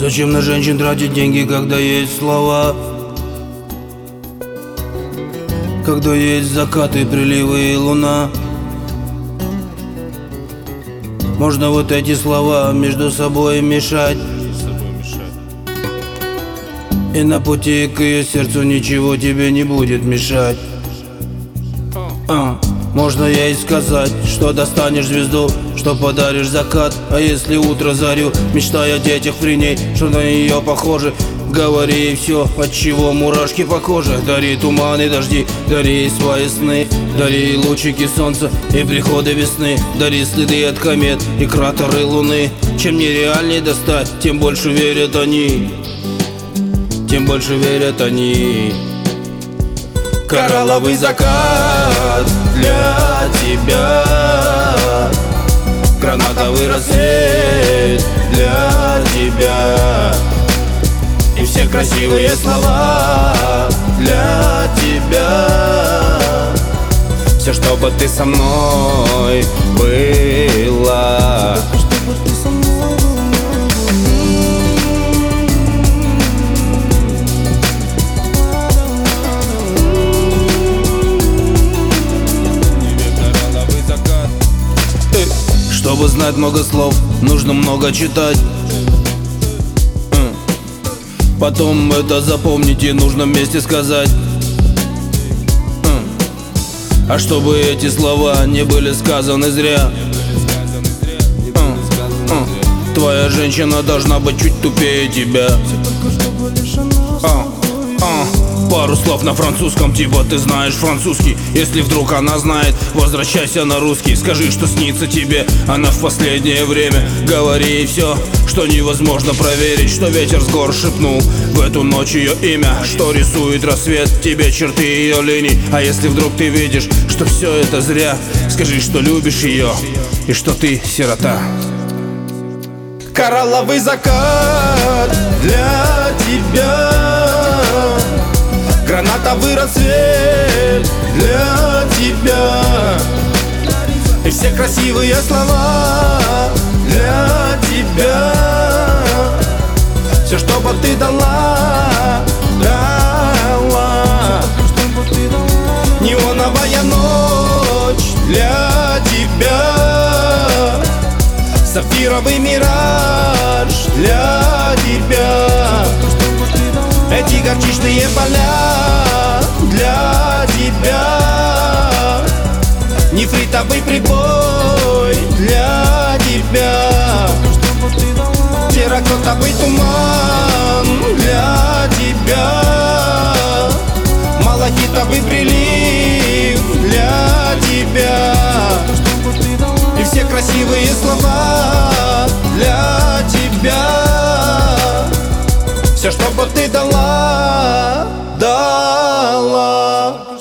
Зачем на женщин тратить деньги, когда есть слова? Когда есть закаты, приливы и луна. Можно вот эти слова между собой мешать, и на пути к ее сердцу ничего тебе не будет мешать. Можно ей сказать, что достанешь звезду, что подаришь закат. А если утро зарю, мечтай о детях при ней, что на нее похожи. Говори ей все, от чего мурашки по коже. Дари туманы, дожди, дари ей свои сны. Дари ей лучики солнца и приходы весны. Дари следы от комет и кратеры луны. Чем нереальней достать, тем больше верят они. Тем больше верят они. Коралловый закат для тебя, гранатовый рассвет для тебя, и все красивые слова для тебя. Все, чтобы ты со мной была. Чтобы знать много слов, нужно много читать. Потом это запомнить и нужно вместе сказать. А чтобы эти слова не были сказаны зря, твоя женщина должна быть чуть тупее тебя. Пару слов на французском, типа ты знаешь французский. Если вдруг она знает, возвращайся на русский. Скажи, что снится тебе она в последнее время. Говори ей все, что невозможно проверить. Что ветер с гор шепнул в эту ночь ее имя. Что рисует рассвет тебе черты ее линий. А если вдруг ты видишь, что все это зря, скажи, что любишь ее и что ты сирота. Коралловый закат для тебя, гранатовый рассвет для тебя, и все красивые слова для тебя. Все, что бы ты дала, дала. Неоновая ночь для тебя, сапфировый мираж для тебя, эти горчичные поля для тебя, нефритовый прибой для тебя, терракотовый туман для тебя, малахитовый прилив для тебя, и все красивые слова для тебя. Все, что бы ты дала, дала.